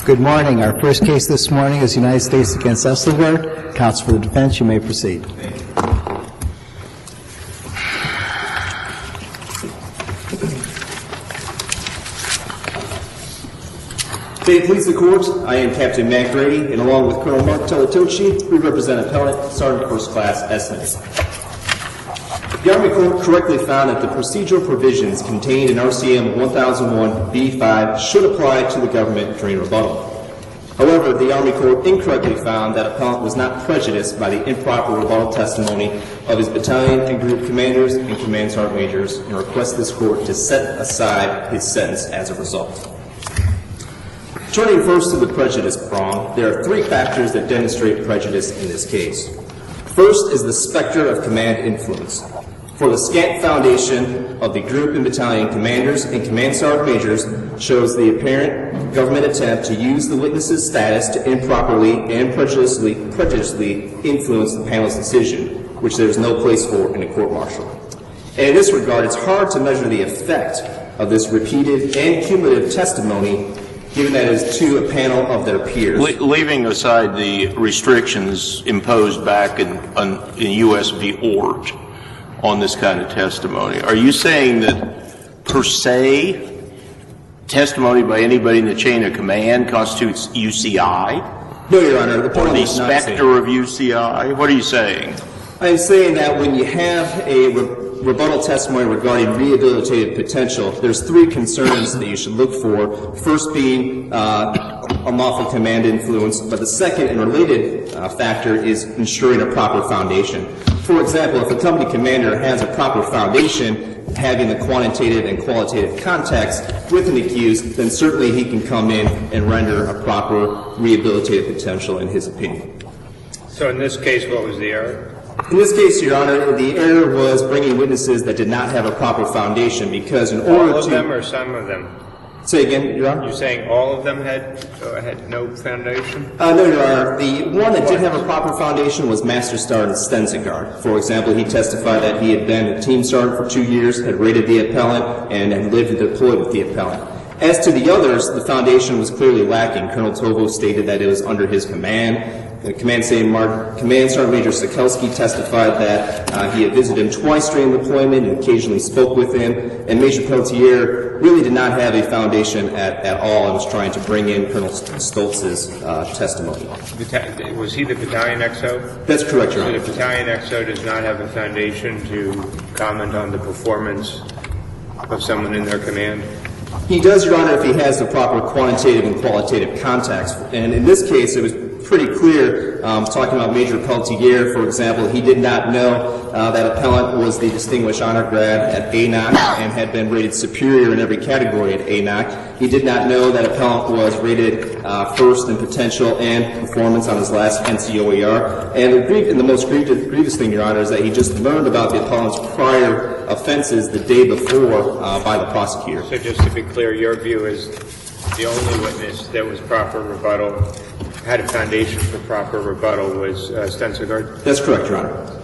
Good morning. Our first case this morning is United States against Eslinger. Counsel for the defense, you may proceed. May it please the Court, I am Captain Matt Grady, and along with Colonel Mark Teletochi, we represent Appellant Sergeant First Class Eslinger. The Army Court correctly found that the procedural provisions contained in RCM 1001B5 should apply to the government during rebuttal. However, the Army Court incorrectly found that Appellant was not prejudiced by the improper rebuttal testimony of his battalion and group commanders and command sergeant majors, and requests this Court to set aside his sentence as a result. Turning first to the prejudice prong, there are three factors that demonstrate prejudice in this case. First is the specter of command influence. For the scant foundation of the group and battalion commanders and command sergeant majors shows the apparent government attempt to use the witness's status to improperly and prejudicially influence the panel's decision, which there is no place for in a court-martial. And in this regard, it's hard to measure the effect of this repeated and cumulative testimony given that it is to a panel of their peers. Leaving aside the restrictions imposed back in U.S. v. Ort on this kind of testimony, are you saying that per se testimony by anybody in the chain of command constitutes UCI? No, Your Honor. Or the specter of UCI? What are you saying? I'm saying that when you have a rebuttal testimony regarding rehabilitative potential, there's three concerns that you should look for. First being unlawful command influence, but the second and related factor is ensuring a proper foundation. For example, if a company commander has a proper foundation, having the quantitative and qualitative context with an accused, then certainly he can come in and render a proper rehabilitative potential in his opinion. So in this case, what was the error? In this case, Your Honor, the error was bringing witnesses that did not have a proper foundation because in order to— All of them or some of them? Say again, Your Honor? You're saying all of them had no foundation? No, Your Honor. The one that did have a proper foundation was Master Sergeant Stensegard. For example, he testified that he had been a team sergeant for 2 years, had raided the appellant, and had lived and deployed with the appellant. As to the others, the foundation was clearly lacking. Colonel Tovo stated that it was under his command. Command Sergeant Major Sikelski testified that he had visited him twice during deployment and occasionally spoke with him. And Major Peltier really did not have a foundation at all and was trying to bring in Colonel Stoltz's testimony. Was he the battalion XO? That's correct, Your Honor. So the battalion XO does not have a foundation to comment on the performance of someone in their command? He does, Your Honor, if he has the proper quantitative and qualitative context. And in this case, it was pretty clear, talking about Major Peltier, for example, he did not know that appellant was the Distinguished Honor Grad at ANOC and had been rated superior in every category at ANOC. He did not know that appellant was rated first in potential and performance on his last NCOER. And the most grievous thing, Your Honor, is that he just learned about the appellant's prior offenses the day before by the prosecutor. So just to be clear, your view is the only witness that was proper rebuttal, had a foundation for proper rebuttal, was Stensegard? That's correct, Your Honor.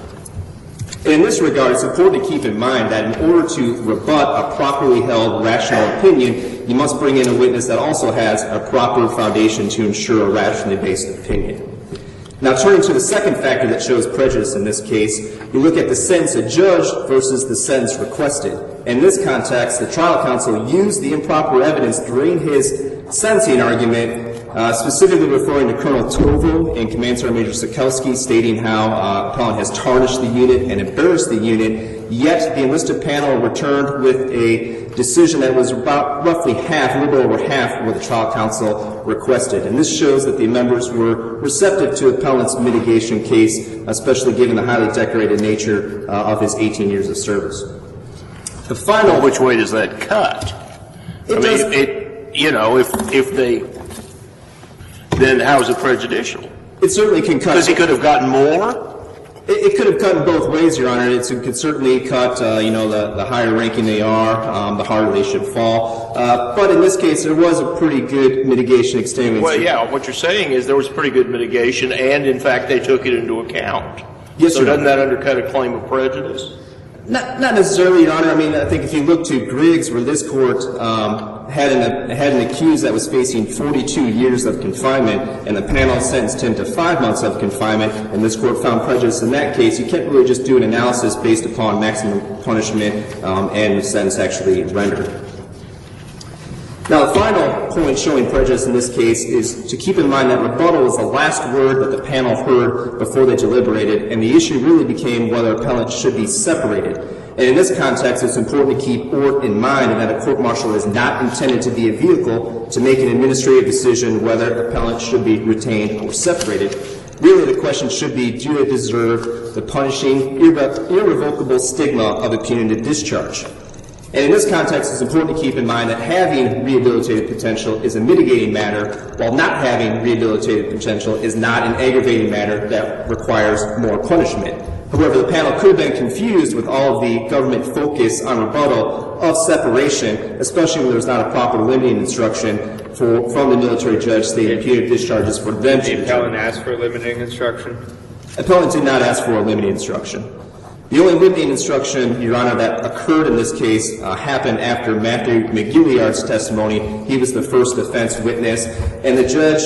In this regard, it's important to keep in mind that in order to rebut a properly held rational opinion, you must bring in a witness that also has a proper foundation to ensure a rationally based opinion. Now, turning to the second factor that shows prejudice in this case, you look at the sentence adjudged versus the sentence requested. In this context, the trial counsel used the improper evidence during his sentencing argument, specifically referring to Colonel Tovo and Command Sergeant Major Sikelski, stating how appellant has tarnished the unit and embarrassed the unit, yet the enlisted panel returned with a decision that was about roughly half, a little over half, what the trial counsel requested. And this shows that the members were receptive to appellant's mitigation case, especially given the highly decorated nature of his 18 years of service. The final— Well, which way does that cut? If they, then how is it prejudicial? It certainly can cut— Because he could have gotten more? It could have cut in both ways, Your Honor. It could certainly cut, the higher ranking they are, the harder they should fall. But in this case, there was a pretty good mitigation extenuation. Well, yeah, what you're saying is there was pretty good mitigation, and in fact, they took it into account. Yes, so Your doesn't Honor. that undercut a claim of prejudice? Not necessarily, Your Honor. I mean, I think if you look to Griggs, where this court had an accused that was facing 42 years of confinement, and the panel sentenced him to 5 months of confinement, and this court found prejudice in that case, you can't really just do an analysis based upon maximum punishment and the sentence actually rendered. Now, the final point showing prejudice in this case is to keep in mind that rebuttal was the last word that the panel heard before they deliberated, and the issue really became whether appellants should be separated. And in this context, it's important to keep Ort in mind and that a court-martial is not intended to be a vehicle to make an administrative decision whether appellants should be retained or separated. Really, the question should be, do they deserve the punishing, irrevocable stigma of a punitive discharge? And in this context, it's important to keep in mind that having rehabilitative potential is a mitigating matter, while not having rehabilitative potential is not an aggravating matter that requires more punishment. However, the panel could have been confused with all of the government focus on rebuttal of separation, especially when there's not a proper limiting instruction from the military judge stating punitive discharges for them to The appellant asked for limiting instruction? Appellant did not ask for a limiting instruction. The only limiting instruction, Your Honor, that occurred in this case happened after Matthew McGilliard's testimony. He was the first defense witness, and the judge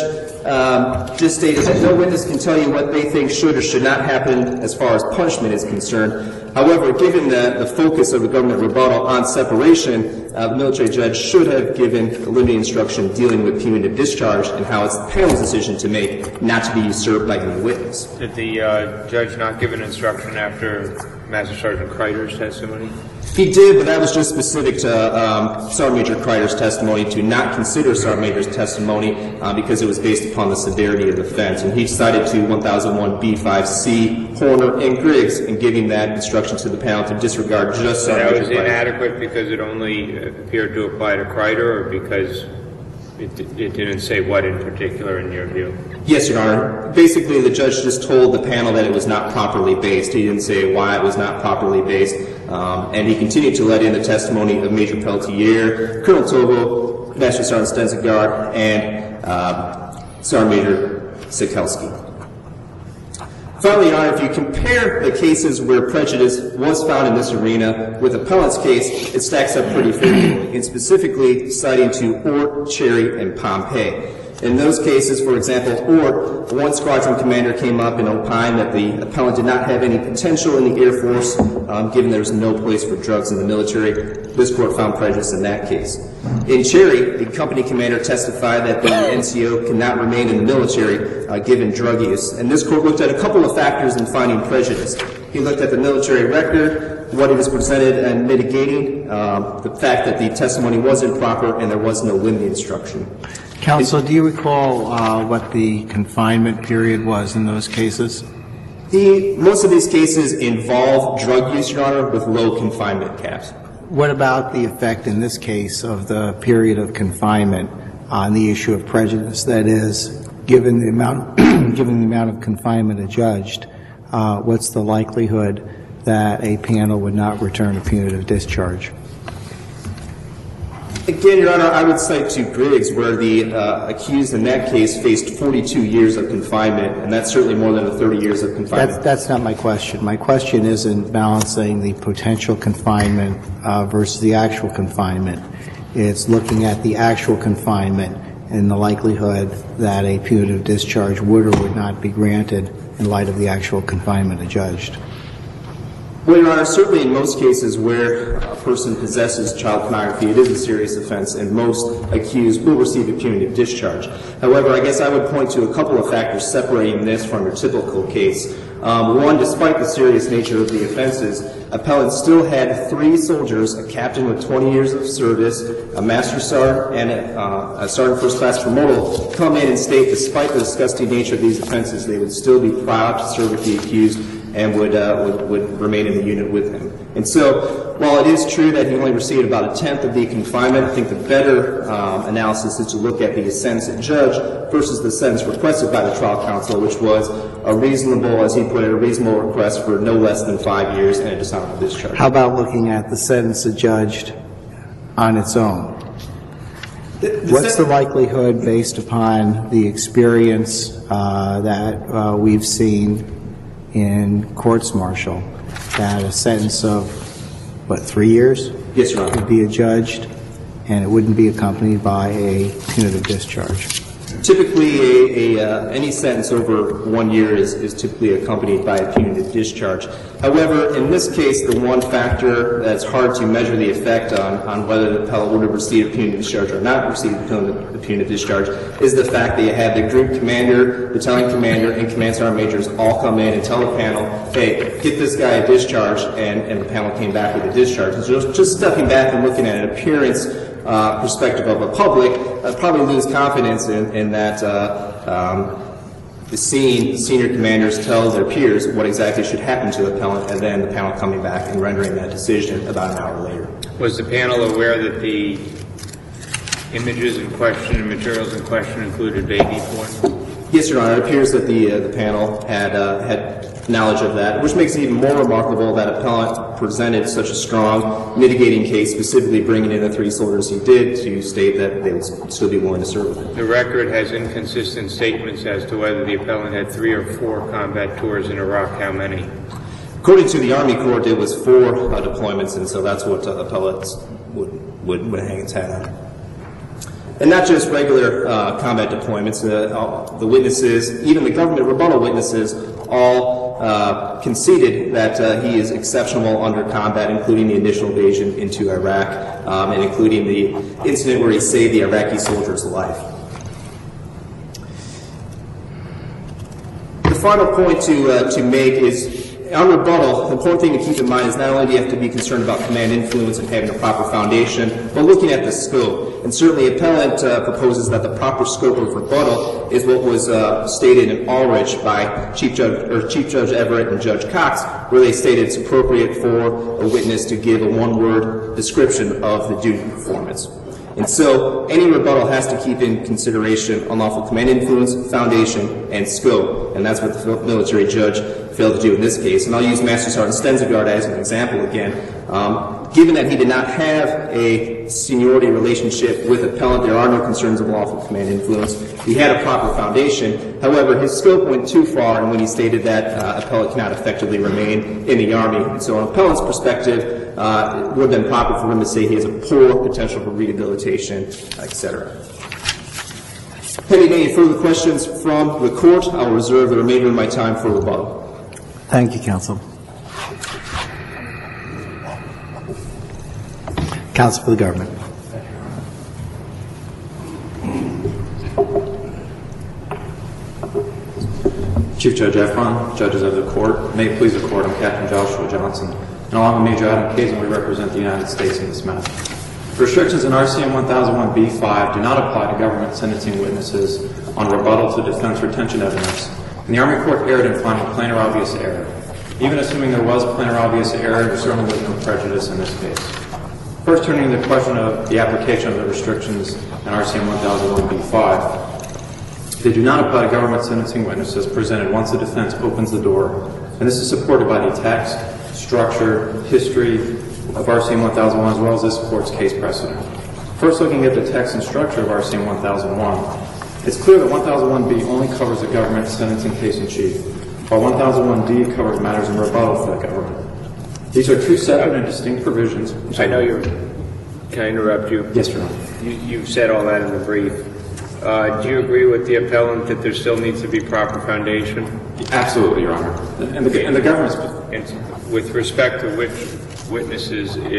just stated that no witness can tell you what they think should or should not happen as far as punishment is concerned. However, given the focus of the government rebuttal on separation, the military judge should have given a limiting instruction dealing with punitive discharge and how it's the panel's decision to make, not to be usurped by any witness. Did the judge not give an instruction after Master Sergeant Kreider's testimony? He did, but that was just specific to Sergeant Major Kreider's testimony to not consider Sergeant Major's testimony because it was based upon the severity of the offense. And he cited to 1001B5C, Horner, and Griggs in giving that instruction to the panel to disregard just Sergeant Major Kreider. That was inadequate because it only appeared to apply to Kreider, or because it didn't say what in particular in your view? Yes, Your Honor. Basically, the judge just told the panel that it was not properly based. He didn't say why it was not properly based. And he continued to let in the testimony of Major Peltier, Colonel Togo, Master Sergeant Stensegard, and Sergeant Major Sikelski. Finally, Your Honor, if you compare the cases where prejudice was found in this arena with appellant's case, it stacks up pretty favorably, and specifically citing to Ort, Cherry, and Pompey. In those cases, for example, Ort, one squadron commander came up and opined that the appellant did not have any potential in the Air Force, given there's no place for drugs in the military. This court found prejudice in that case. In Cherry, the company commander testified that the NCO cannot remain in the military given drug use. And this court looked at a couple of factors in finding prejudice. He looked at the military record, what he was presented, and mitigating the fact that the testimony was improper and there was no limiting instruction. Counsel, do you recall what the confinement period was in those cases? Most of these cases involve drug use, Your Honor, with low confinement caps. What about the effect in this case of the period of confinement on the issue of prejudice? That is, given the amount of confinement adjudged, what's the likelihood that a panel would not return a punitive discharge? Again, Your Honor, I would cite to Griggs, where the accused in that case faced 42 years of confinement, and that's certainly more than the 30 years of confinement. That's not my question. My question isn't balancing the potential confinement versus the actual confinement. It's looking at the actual confinement and the likelihood that a punitive discharge would or would not be granted in light of the actual confinement adjudged. Well, Your Honor, certainly in most cases where a person possesses child pornography, it is a serious offense, and most accused will receive a punitive discharge. However, I guess I would point to a couple of factors separating this from your typical case. One, despite the serious nature of the offenses, appellant still had 3 soldiers, a captain with 20 years of service, a master sergeant, and a sergeant first class promotal, come in and state despite the disgusting nature of these offenses, they would still be proud to serve with the accused and would remain in the unit with him. And so, while it is true that he only received about 1/10 of the confinement, I think the better analysis is to look at the sentence adjudged versus the sentence requested by the trial counsel, which was a reasonable, as he put it, a reasonable request for no less than 5 years and a dishonorable discharge. How about looking at the sentence adjudged on its own? What's the likelihood, based upon the experience that we've seen in courts-martial, that a sentence of, 3 years? Yes, Your Honor. Could be adjudged and it wouldn't be accompanied by a punitive discharge. Typically, any sentence over 1 year is typically accompanied by a punitive discharge. However, in this case, the one factor that's hard to measure the effect on whether the appellant would have received a punitive discharge or not received a punitive discharge is the fact that you had the group commander, battalion commander, and command sergeant majors all come in and tell the panel, hey, get this guy a discharge, and the panel came back with a discharge. And so just stepping back and looking at an appearance perspective of the public, probably lose confidence in that the senior commanders tell their peers what exactly should happen to the appellant, and then the panel coming back and rendering that decision about an hour later. Was the panel aware that the images in question and materials in question included baby porn? Yes, Your Honor. It appears that the panel had knowledge of that, which makes it even more remarkable that appellant presented such a strong mitigating case, specifically bringing in the 3 soldiers he did to state that they would still be willing to serve with him. The record has inconsistent statements as to whether the appellant had 3 or 4 combat tours in Iraq. How many? According to the Army Corps, it was 4 deployments, and so that's what appellant would hang its hat on. And not just regular combat deployments. The witnesses, even the government rebuttal witnesses, all conceded that he is exceptional under combat, including the initial invasion into Iraq, and including the incident where he saved the Iraqi soldier's life. The final point to make is, on rebuttal, the important thing to keep in mind is not only do you have to be concerned about command influence and having a proper foundation, but looking at the scope. And certainly, appellant proposes that the proper scope of rebuttal is what was stated in Ulrich by Chief Judge Everett and Judge Cox, where they stated it's appropriate for a witness to give a one-word description of the duty performance. And so, any rebuttal has to keep in consideration unlawful command influence, foundation, and scope. And that's what the military judge failed to do in this case. And I'll use Master Sergeant Stensgaard as an example again. Given that he did not have a seniority relationship with appellant, there are no concerns of lawful command influence. He had a proper foundation. However, his scope went too far and when he stated that appellant cannot effectively remain in the Army. And so, on appellant's perspective, it would have been proper for him to say he has a poor potential for rehabilitation, etc. Pending any further questions from the Court, I will reserve the remainder of my time for rebuttal. Thank you, Counsel. Counsel for the government. Chief Judge Efron, judges of the court, may it please the court, I'm Captain Joshua Johnson, and along with Major Adam Kazin, we represent the United States in this matter. Restrictions in RCM 1001B5 do not apply to government sentencing witnesses on rebuttal to defense retention evidence, and the Army Court erred in finding plain or obvious error. Even assuming there was plain or obvious error, there certainly was no prejudice in this case. First, turning to the question of the application of the restrictions in RCM 1001B5, they do not apply to government sentencing witnesses presented once the defense opens the door, and this is supported by the text, structure, history of RCM 1001 as well as this Court's case precedent. First, looking at the text and structure of RCM 1001, it's clear that 1001B only covers the government sentencing case in chief, while 1001D covers matters in rebuttal for the government. These are 2 separate and distinct provisions. I know you're... Can I interrupt you? Yes, Your Honor. You've said all that in the brief. Do you agree with the appellant that there still needs to be proper foundation? Absolutely, Your Honor. And the government's... And with respect to which witnesses, let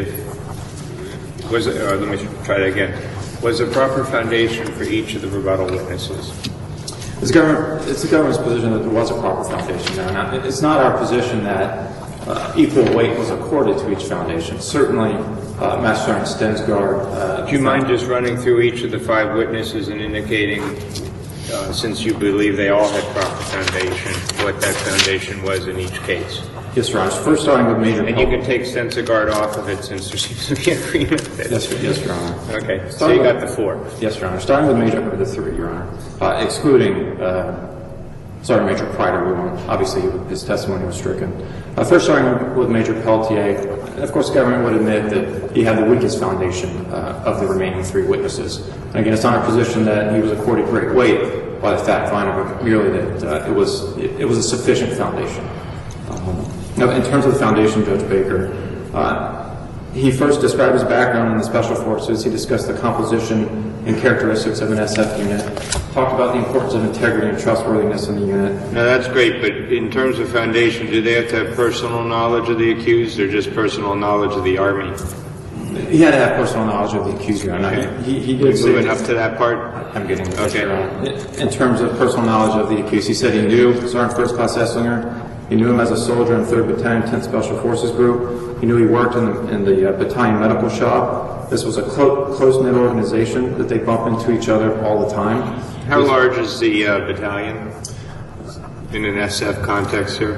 me try that again. Was there proper foundation for each of the rebuttal witnesses? It's the government's position that there was a proper foundation there. Now, it's not our position that equal weight was accorded to each foundation. Certainly, Master Sergeant Stensgaard... Do you mind just running through each of the 5 witnesses and indicating, since you believe they all had proper foundation, what that foundation was in each case? Yes, Your Honor. First, starting with Major... And you can take Stensgaard off of it since there seems to be agreement. Yes, Your Honor. Okay, so you got the 4. Yes, Your Honor. Starting with the 3, Your Honor. Excluding Sergeant Major Prider, obviously his testimony was stricken. First, starting with Major Pelletier, of course, the government would admit that he had the weakest foundation of the remaining 3 witnesses. And again, it's not our position that he was accorded great weight by the fact finder, but merely that it was a sufficient foundation. Now, in terms of the foundation, Judge Baker, He first described his background in the Special Forces. He discussed the composition and characteristics of an SF unit, talked about the importance of integrity and trustworthiness in the unit. Now, that's great, but in terms of foundation, do they have to have personal knowledge of the accused or just personal knowledge of the Army? He had to have personal knowledge of the accused. Okay. He did say... Moving up to that part? I'm getting the Okay. picture. In terms of personal knowledge of the accused, he said he knew Sergeant First Class Esslinger. He knew him as a soldier in 3rd Battalion, 10th Special Forces Group. He knew he worked in the battalion medical shop. This was a close-knit organization that they bump into each other all the time. How large is the battalion in an SF context, sir?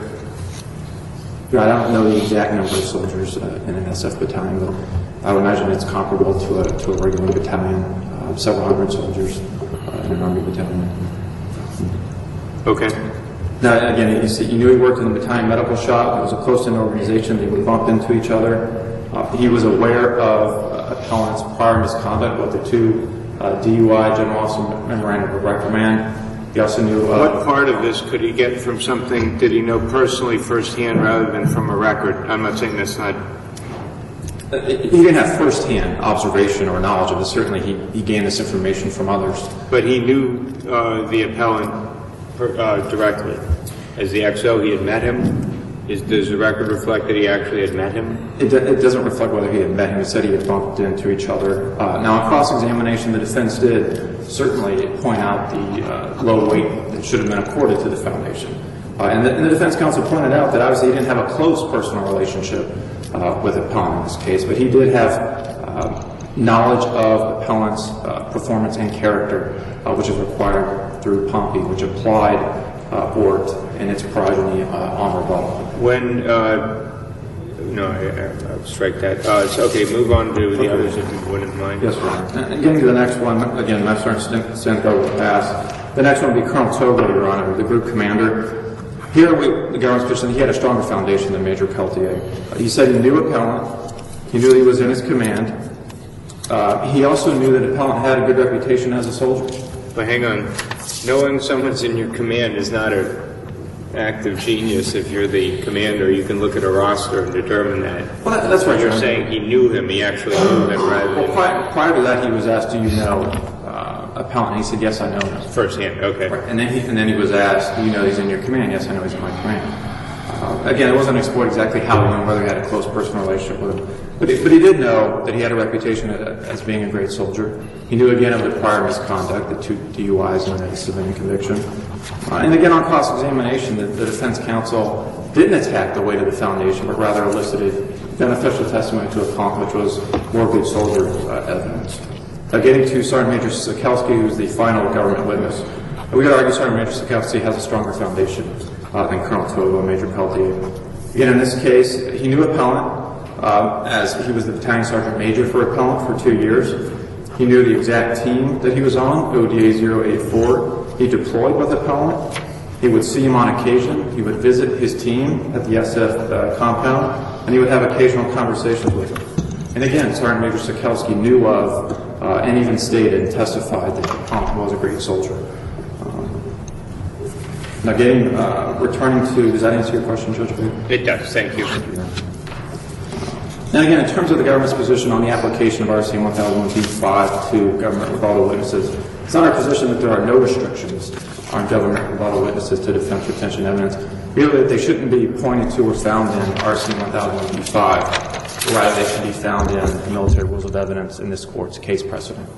I don't know the exact number of soldiers in an SF battalion, but I would imagine it's comparable to a regular battalion, several hundred soldiers in an Army battalion. Okay. Now, again, he knew he worked in the battalion medical shop. It was a close-knit organization. They would bump into each other. He was aware of appellant's prior misconduct with the 2 DUI, General Officer Memorandum of Reprimand. He also knew... What part of this could he get from something did he know personally firsthand rather than from a record? I'm not saying that's not... He didn't have first-hand observation or knowledge of it. Certainly, he gained this information from others. But he knew the appellant directly. As the XO, he had met him? Does the record reflect that he actually had met him? It doesn't reflect whether he had met him. It said he had bumped into each other. Now, in cross-examination, the defense did certainly point out the low weight that should have been accorded to the foundation. And the defense counsel pointed out that obviously he didn't have a close personal relationship with the appellant in this case, but he did have knowledge of appellant's performance and character, which is required through Pompey, which applied Ort and its progeny on rebuttal. When, no, I'll strike that. Okay, move on to the others if you wouldn't mind. Yes, sir. And getting to the next one, again, Master Sergeant Stanko will pass. The next one will be Colonel Togo, Your Honor, the group commander. Here, the government's position, he had a stronger foundation than Major Peltier. He said he knew appellant. He knew he was in his command. He also knew that appellant had a good reputation as a soldier. But hang on. Knowing someone's in your command is not an act of genius. If you're the commander, you can look at a roster and determine that. Well, that's right. You're saying he knew him. He actually knew him rather than... Well, prior to that, he was asked, do you know appellant? And he said, yes, I know him. Firsthand, okay. Right. And then he was asked, do you know he's in your command? Yes, I know he's in my command. Again, it wasn't explored exactly how he knew whether he had a close personal relationship with him. But he did know that he had a reputation as being a great soldier. He knew again of the prior misconduct, the 2 DUIs and the civilian conviction. And again, on cross-examination, the defense counsel didn't attack the weight of the foundation, but rather elicited beneficial testimony to appellant, which was more good soldier evidence. Getting to Sergeant Major Sikelski, who's the final government witness, we would argue Sergeant Major Sikelski has a stronger foundation than Colonel Togo and Major Peltier. Again, in this case, he knew appellant, as he was the battalion sergeant major for appellant for 2 years. He knew the exact team that he was on, ODA 084. He deployed with appellant. He would see him on occasion. He would visit his team at the SF compound, and he would have occasional conversations with him. And again, Sergeant Major Sikelski knew of and even stated and testified that appellant was a great soldier. Now, returning to, does that answer your question, Judge Bailey? It does, thank you. Now, again, in terms of the government's position on the application of RC 1001B5 to government rebuttal witnesses, it's not our position that there are no restrictions on government rebuttal witnesses to defense retention evidence. Really, that they shouldn't be pointed to or found in RC 1001B5, rather they should be found in the military rules of evidence in this court's case precedent.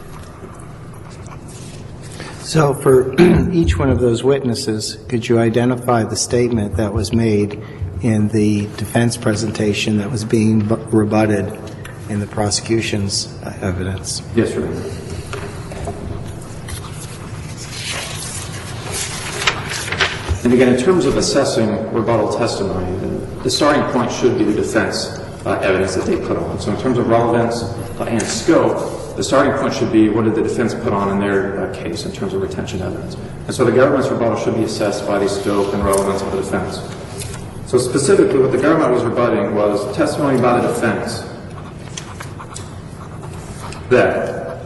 So for each one of those witnesses, could you identify the statement that was made in the defense presentation that was being rebutted in the prosecution's evidence? Yes, sir. And again, in terms of assessing rebuttal testimony, the starting point should be the defense evidence that they put on. So in terms of relevance and scope, the starting point should be what did the defense put on in their case in terms of retention evidence. And so the government's rebuttal should be assessed by the scope and relevance of the defense. So specifically what the government was rebutting was testimony by the defense that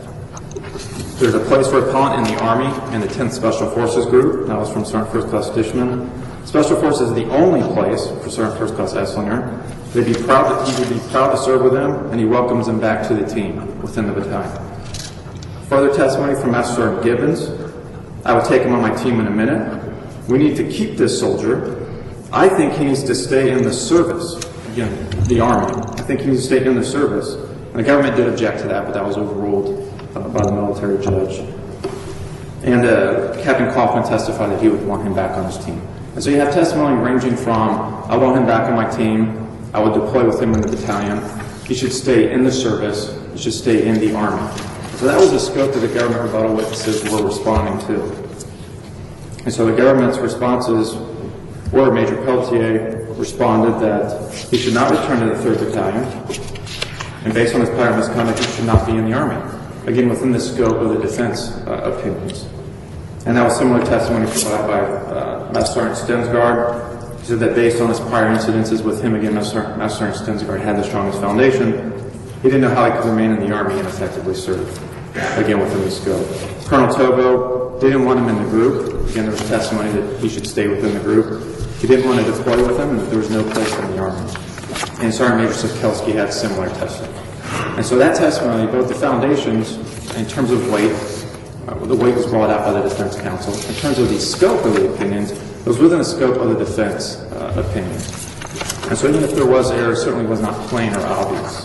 there's a place for appellant in the Army in the 10th Special Forces Group. That was from Sergeant First Class Dishman. Special Forces is the only place for Sergeant First Class Esslinger. He would be proud to serve with him, and he welcomes him back to the team within the battalion. Further testimony from Master Sergeant Gibbons. I will take him on my team in a minute. We need to keep this soldier. I think he needs to stay in the service. Again, the Army. I think he needs to stay in the service. And the government did object to that, but that was overruled by the military judge. And Captain Kaufman testified that he would want him back on his team. And so you have testimony ranging from, I want him back on my team, I would deploy with him in the battalion, he should stay in the service, he should stay in the Army. So that was the scope that the government rebuttal witnesses were responding to. And so the government's responses were Major Pelletier responded that he should not return to the 3rd Battalion, and based on his prior misconduct, he should not be in the Army. Again, within the scope of the defense opinions. And that was similar testimony provided by Master Sergeant Stensgaard. He said that based on his prior incidences with him, again, Master Sergeant Stensgaard had the strongest foundation. He didn't know how he could remain in the Army and effectively serve, again, within the scope. Colonel Togo didn't want him in the group. Again, there was testimony that he should stay within the group. He didn't want to deploy with him, and that there was no place in the Army. And Sergeant Major Sikelski had similar testimony. And so that testimony, both the foundations, in terms of weight, the weight was brought out by the Defense Counsel. In terms of the scope of the opinions, it was within the scope of the defense opinion. And so even if there was error, it certainly was not plain or obvious.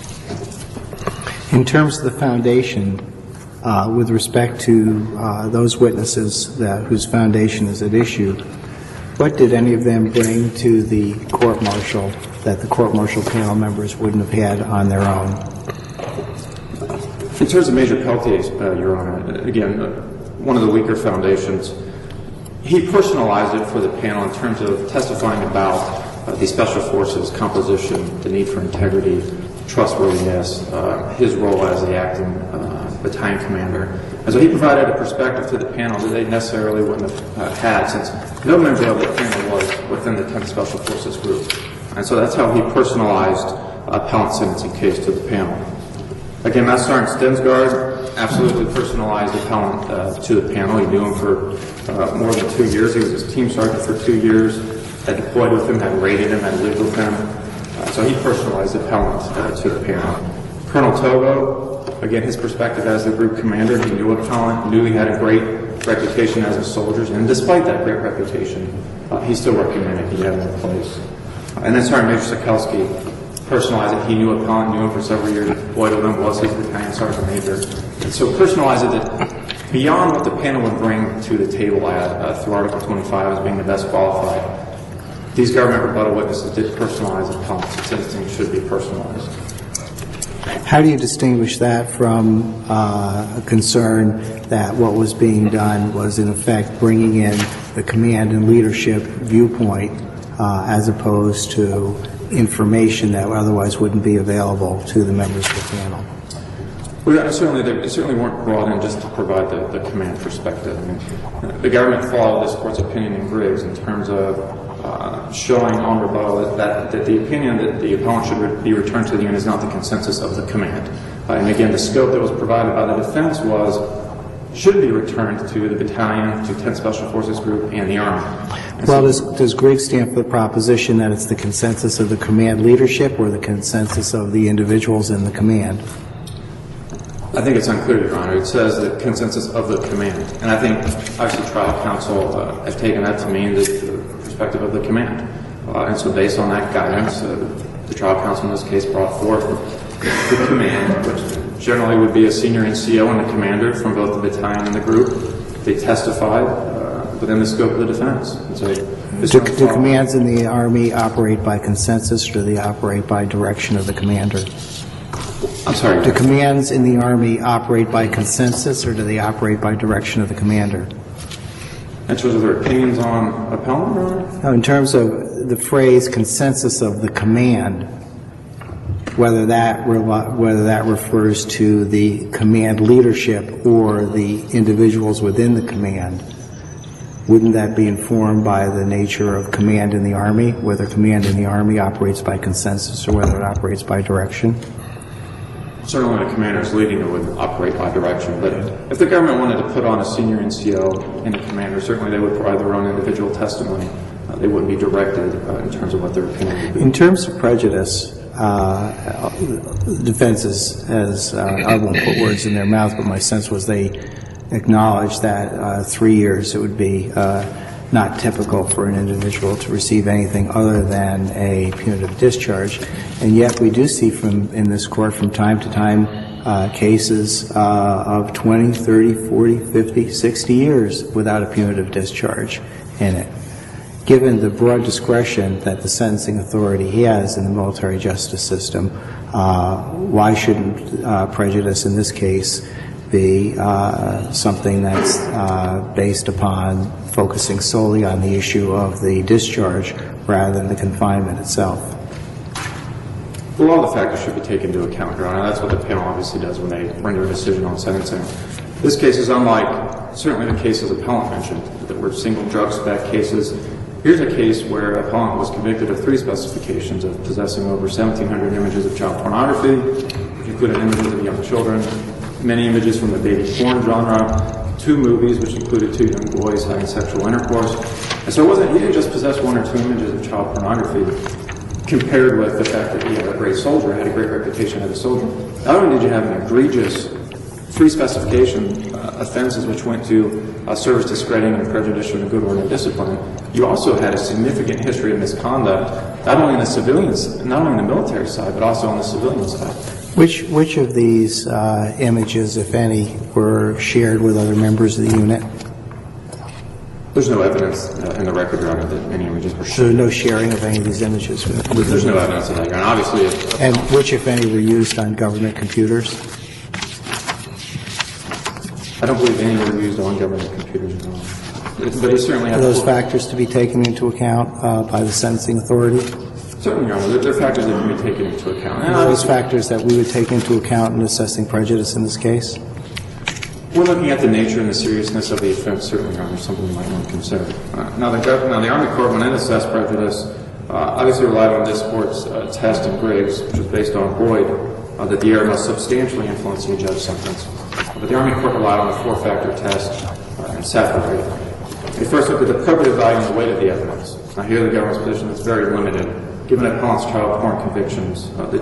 In terms of the foundation, with respect to those witnesses whose foundation is at issue, what did any of them bring to the court-martial that the court-martial panel members wouldn't have had on their own? In terms of Major Pelletier, Your Honor, again, one of the weaker foundations, he personalized it for the panel in terms of testifying about the Special Forces composition, the need for integrity, trustworthiness, his role as the acting battalion commander. And so he provided a perspective to the panel that they necessarily wouldn't have had, since no member of the panel was within the 10th Special Forces group. And so that's how he personalized appellant sentencing case to the panel. Again, Master Sergeant Stensgaard absolutely personalized appellant to the panel. He knew him for more than 2 years. He was his team sergeant for 2 years, had deployed with him, had raided him, had lived with him. So he personalized appellant to the panel. Colonel Togo, again, his perspective as the group commander, he knew appellant, knew he had a great reputation as a soldier, and despite that great reputation, he still recommended he had no place. And then Sergeant Major Sikelski personalized it. He knew appellant, knew him for several years, deployed with him, was his battalion sergeant major. And so personalized it that beyond what the panel would bring to the table through Article 25 as being the best qualified, these government rebuttal witnesses did personalize appellant's sentencing should be personalized. How do you distinguish that from a concern that what was being done was, in effect, bringing in the command and leadership viewpoint as opposed to information that otherwise wouldn't be available to the members of the panel? Well, they certainly weren't brought in just to provide the command perspective. I mean, the government followed this court's opinion in Griggs in terms of showing on rebuttal that the opinion that the appellant should be returned to the unit is not the consensus of the command. And again, the scope that was provided by the defense was should be returned to the battalion, to 10th Special Forces Group, and the Army. And well, does Griggs stand for the proposition that it's the consensus of the command leadership or the consensus of the individuals in the command? I think it's unclear, Your Honor. It says the consensus of the command. And I think, obviously, trial counsel have taken that to mean the perspective of the command. And so based on that guidance, the trial counsel in this case brought forth the command, which generally would be a senior NCO and a commander from both the battalion and the group. They testified within the scope of the defense. And so do commands in the Army operate by consensus, or do they operate by direction of the commander? I'm sorry. Do commands in the Army operate by consensus, or do they operate by direction of the commander? In terms of their opinions on appellant, Your Honor? No, in terms of the phrase consensus of the command, whether that refers to the command leadership or the individuals within the command, wouldn't that be informed by the nature of command in the Army, whether command in the Army operates by consensus or whether it operates by direction? Certainly when a commander is leading, it would operate by direction. But if the government wanted to put on a senior NCO and a commander, certainly they would provide their own individual testimony they wouldn't be directed in terms of what their opinion would be. In terms of prejudice, the defense is, I won't put words in their mouth, but my sense was they acknowledged that 3 years it would be not typical for an individual to receive anything other than a punitive discharge. And yet we do see in this court from time to time cases of 20, 30, 40, 50, 60 years without a punitive discharge in it. Given the broad discretion that the sentencing authority has in the military justice system, why shouldn't prejudice in this case be something that's based upon focusing solely on the issue of the discharge rather than the confinement itself? Well, all the factors should be taken into account, Your Honor. That's what the panel obviously does when they render a decision on sentencing. This case is unlike certainly the cases appellant mentioned that were single drug spec cases. Here's a case where appellant was convicted of 3 specifications of possessing over 1,700 images of child pornography, which included images of young children, many images from the baby porn genre, 2 movies which included 2 young boys having sexual intercourse. And so he didn't just possess 1 or 2 images of child pornography compared with the fact that he had a great soldier, had a great reputation as a soldier. Not only did you have an egregious 3 specification offenses which went to service discrediting and prejudicial and good order and discipline, you also had a significant history of misconduct, not only in the civilians, not only in the military side, but also on the civilian side. Which of these images, if any, were shared with other members of the unit? There's no evidence in the record, Your Honor, that any images were shared. So no sharing of any of these images? There's no evidence of that, Your Honor. Obviously, and which, if any, were used on government computers? I don't believe any were used on government computers at all. But you certainly have... Are those factors to be taken into account by the sentencing authority? Certainly, Your Honor. They're factors that can be taken into account. Are those factors that we would take into account in assessing prejudice in this case? We're looking at the nature and the seriousness of the offense, certainly, Your Honor, something we might want to consider. Now, the Army Court, when it assessed prejudice, obviously relied on this Court's test in Graves, which was based on Boyd, that the error must substantially influence the judge's sentence. But the Army Court relied on a 4-factor test and separated. They first looked at the probative value and the weight of the evidence. Now, here the government's position is very limited. Given appellant's child porn convictions, the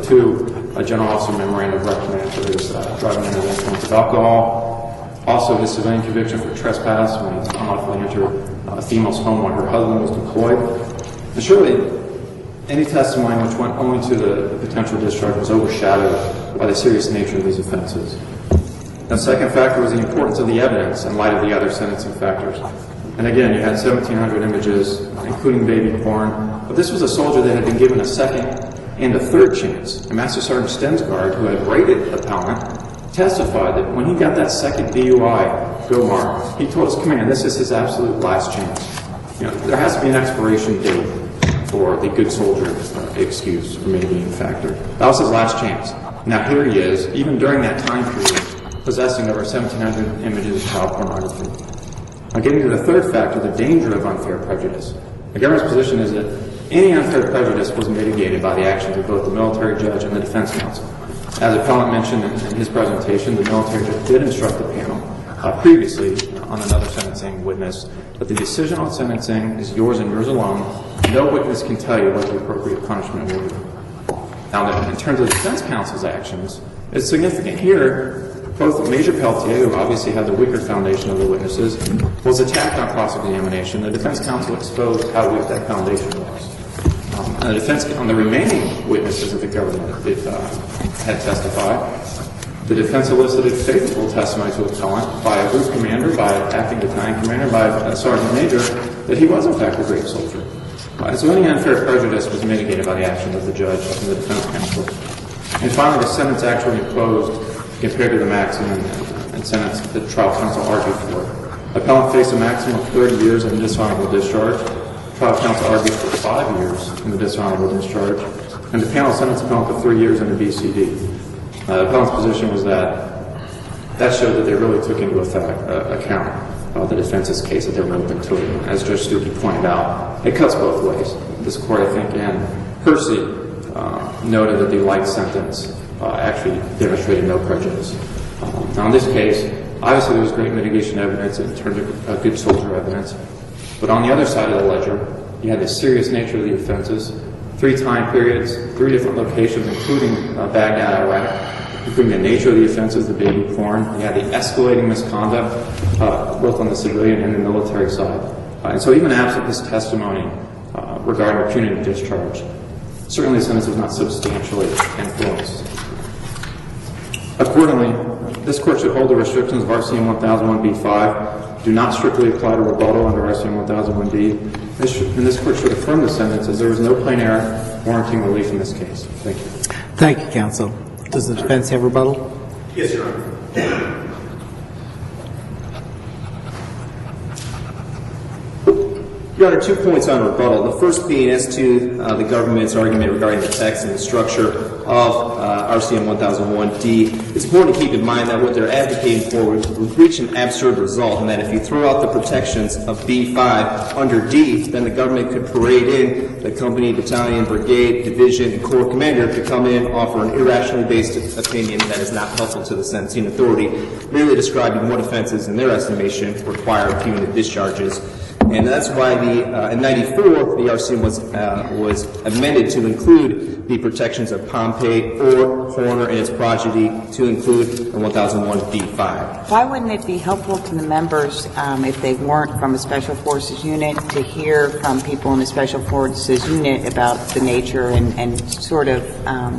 2 general officer memorandum of reprimand for his driving under the influence of alcohol, also his civilian conviction for trespass when he unlawfully entered a female's home when her husband was deployed. And surely, any testimony which went only to the potential discharge was overshadowed by the serious nature of these offenses. The second factor was the importance of the evidence in light of the other sentencing factors. And again, you had 1,700 images, including baby porn. But this was a soldier that had been given a second and a third chance. And Master Sergeant Stensgaard, who had raided appellant, testified that when he got that second DUI, Gomar, he told his command, this is his absolute last chance. There has to be an expiration date for the good soldier excuse for mitigating factor. That was his last chance. Now here he is, even during that time period, possessing over 1,700 images of child pornography. Now getting to the third factor, the danger of unfair prejudice. The government's position is that any unfair prejudice was mitigated by the actions of both the military judge and the defense counsel. As appellant mentioned in his presentation, the military judge did instruct the panel previously on another sentencing witness that the decision on sentencing is yours and yours alone. No witness can tell you what the appropriate punishment will be. Now, in terms of the defense counsel's actions, it's significant here. Both Major Peltier, who obviously had the weaker foundation of the witnesses, was attacked on cross-examination. The defense counsel exposed how weak that foundation was. The defense, on the remaining witnesses that the government had testified, the defense elicited favorable testimony to appellant by a group commander, by an acting battalion commander, by a sergeant major, that he was in fact a great soldier. So any unfair prejudice was mitigated by the actions of the judge and the defense counsel. And finally, the sentence actually imposed compared to the maximum and sentence that the trial counsel argued for. Appellant faced a maximum of 30 years in dishonorable discharge. Trial counsel argued for 5 years in the dishonorable discharge. And the panel sentenced appellant to 3 years in the BCD. The appellant's position was that showed that they really took into account the defense's case that they were open to it. As Judge Stuckey pointed out, it cuts both ways. This court, I think, and Percy noted that the light sentence actually demonstrated no prejudice. Now, in this case, obviously there was great mitigation evidence in terms of good soldier evidence. But on the other side of the ledger, you had the serious nature of the offenses, 3 time periods, 3 different locations, including Baghdad, Iraq, including the nature of the offenses, the baby porn. You had the escalating misconduct, both on the civilian and the military side. And so even absent this testimony regarding a punitive discharge, certainly the sentence was not substantially influenced. Accordingly, this Court should hold the restrictions of RCM 1001B5 do not strictly apply to rebuttal under RCM 1001B, and this Court should affirm the sentence as there is no plain error warranting relief in this case. Thank you. Thank you, counsel. Does the defense have rebuttal? Yes, Your Honor. Your Honor, 2 points on rebuttal. The first being as to the government's argument regarding the text and the structure of RCM 1001D. It's important to keep in mind that what they're advocating for would reach an absurd result, and that if you throw out the protections of B5 under D, then the government could parade in the company, battalion, brigade, division, and corps commander to come in, offer an irrationally based opinion that is not helpful to the sentencing authority, merely describing what offenses, in their estimation, require punitive discharges. And that's why in 94, the RCM was amended to include the protections of Pompey or Horner and its progeny to include the 1001B5. Why wouldn't it be helpful to the members, if they weren't from a Special Forces unit, to hear from people in the Special Forces unit about the nature and sort of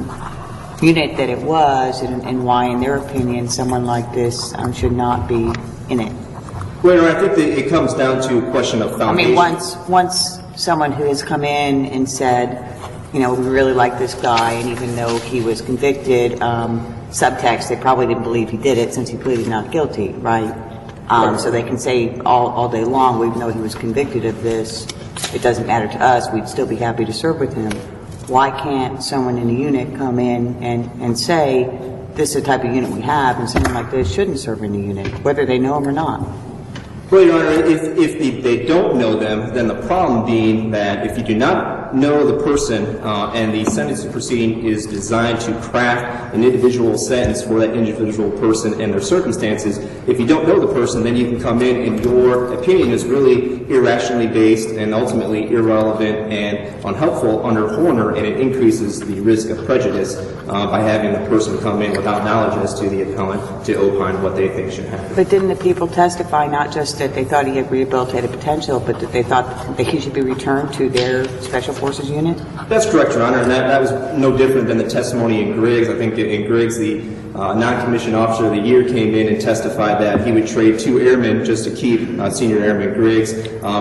unit that it was and why, in their opinion, someone like this should not be in it? Well, I think that it comes down to a question of foundation. I mean, once someone who has come in and said, you know, we really like this guy, and even though he was convicted, subtext, they probably didn't believe he did it since he pleaded not guilty, right? So they can say all day long, even though he was convicted of this, it doesn't matter to us, we'd still be happy to serve with him. Why can't someone in a unit come in and say, this is the type of unit we have, and someone like this shouldn't serve in the unit, whether they know him or not? Well, Your Honor, if they don't know them, then the problem being that if you do not know the person and the sentencing proceeding is designed to craft an individual sentence for that individual person and their circumstances, if you don't know the person, then you can come in and your opinion is really irrationally based and ultimately irrelevant and unhelpful under Horner, and it increases the risk of prejudice by having the person come in without knowledge as to the appellant to opine what they think should happen. But didn't the people testify not just that they thought he had rehabilitative potential, but that they thought that he should be returned to their Special Forces unit? That's correct, Your Honor, and that was no different than the testimony in Griggs. I think in Griggs, the non-commissioned officer of the year came in and testified that he would trade 2 airmen just to keep Senior Airman Griggs,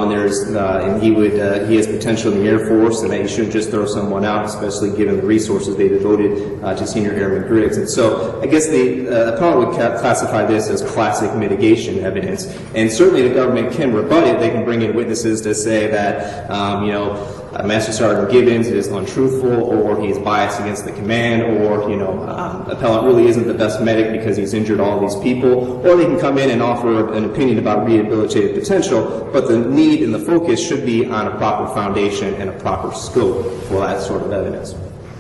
and he has potential in the Air Force, and that you shouldn't just throw someone out, especially given the resources they devoted to Senior Airman Griggs. And so I guess the appellant would classify this as classic mitigation evidence, and certainly the government can rebut it. They can bring in witnesses to say that, Master Sergeant Gibbons is untruthful, or he's biased against the command, or, appellant really isn't the best medic because he's injured all these people, or they can come in and offer an opinion about rehabilitative potential, but the need and the focus should be on a proper foundation and a proper scope for that sort of evidence.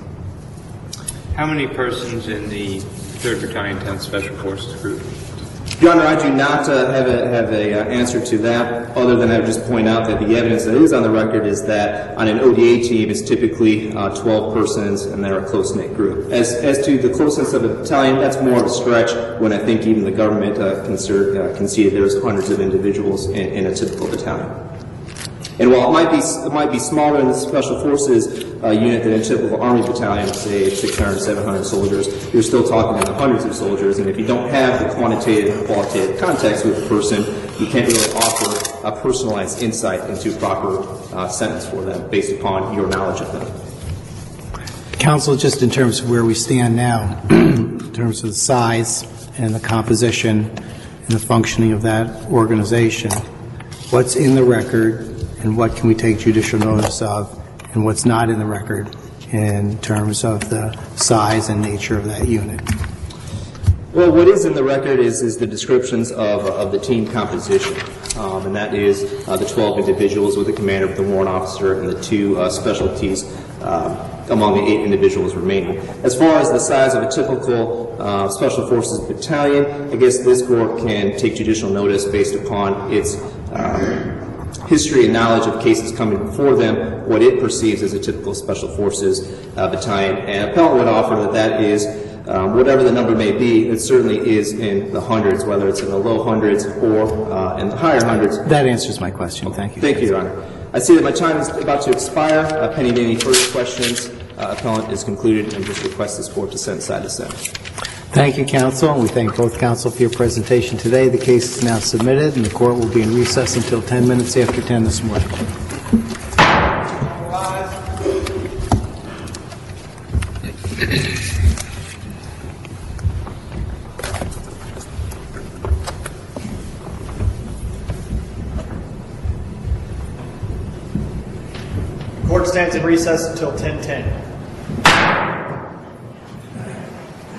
How many persons in the 3rd Battalion 10th Special Forces group? Your Honor, I do not have an answer to that, other than I would just point out that the evidence that is on the record is that on an ODA team it's typically 12 persons, and they're a close-knit group. As to the closeness of a battalion, that's more of a stretch when I think even the government conceded there's hundreds of individuals in a typical battalion. And while it might be smaller in the Special Forces unit than a typical Army battalion, say 600, 700 soldiers, you're still talking in the hundreds of soldiers. And if you don't have the quantitative and qualitative context with the person, you can't really offer a personalized insight into a proper sentence for them based upon your knowledge of them. Counsel, just in terms of where we stand now, in terms of the size and the composition and the functioning of that organization, what's in the record and what can we take judicial notice of, and what's not in the record in terms of the size and nature of that unit? Well, what is in the record is the descriptions of the team composition, and that is the 12 individuals with the commander, the warrant officer, and the 2 specialties among the 8 individuals remaining. As far as the size of a typical Special Forces battalion, I guess this court can take judicial notice based upon its history and knowledge of cases coming before them, what it perceives as a typical Special Forces battalion. And appellant would offer that that is, whatever the number may be, it certainly is in the hundreds, whether it's in the low hundreds or in the higher hundreds. That answers my question. Thank you. Thank you, Your Honor. I see that my time is about to expire. Pending any further questions, appellant is concluded and just request this court to set aside the sentence. Thank you, counsel, and we thank both counsel for your presentation today. The case is now submitted, and the court will be in recess until 10 minutes after 10 this morning. Court stands in recess until 10:10.